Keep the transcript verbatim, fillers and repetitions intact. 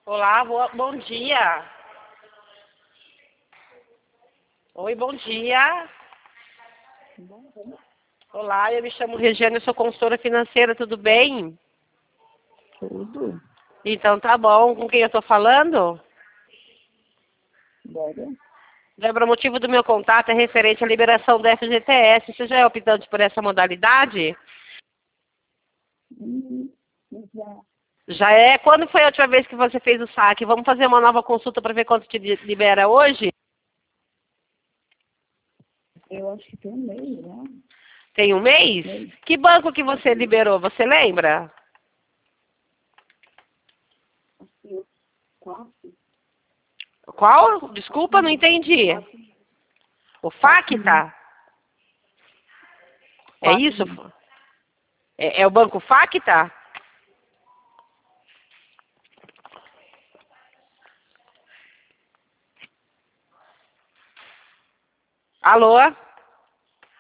Olá, boa, bom dia. Oi, bom dia. Olá, eu me chamo Regiane, eu sou consultora financeira, tudo bem? Tudo. Então tá bom, com quem eu tô falando? Débora? Débora, o motivo do meu contato é referente à liberação do F G T S. Você já é optante por essa modalidade? Hum, já. Já é? Quando foi a última vez que você fez o saque? Vamos fazer uma nova consulta para ver quanto te li- libera hoje? Eu acho que tem um mês, né? Tem um mês? Mês. Que banco que você liberou? Você lembra? Acho que eu quatro. Qual? Desculpa, não entendi. Quatro. O Quatro. Facta? É Quatro. isso? É, é o banco Facta? Alô?